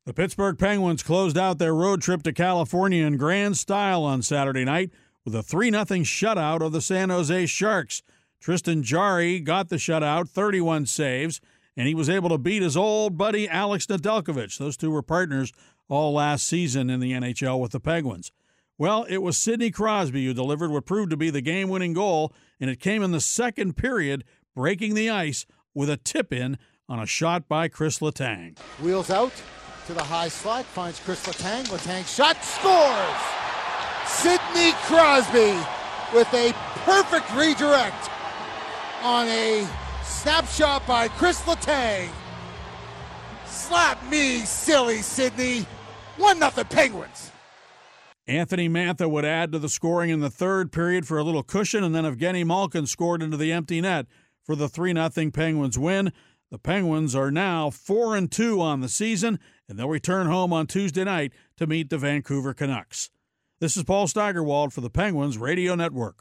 The Pittsburgh Penguins closed out their road trip to California in grand style on Saturday night with a 3-0 shutout of the San Jose Sharks. Tristan Jarry got the shutout, 31 saves, and he was able to beat his old buddy Alex Nedeljkovic. Those two were partners all last season in the NHL with the Penguins. Well, it was Sidney Crosby who delivered what proved to be the game-winning goal, and it came in the second period, breaking the ice with a tip-in on a shot by Chris Letang. Wheels out to the high slot, finds Chris Letang. Letang shot, scores! Sidney Crosby with a perfect redirect on a snapshot by Chris Letang. Slap me, silly Sidney. 1-0 Penguins. Anthony Mantha would add to the scoring in the third period for a little cushion, and then Evgeny Malkin scored into the empty net for the 3-0 Penguins win. The Penguins are now 4-2 on the season, and they'll return home on Tuesday night to meet the Vancouver Canucks. This is Paul Steigerwald for the Penguins Radio Network.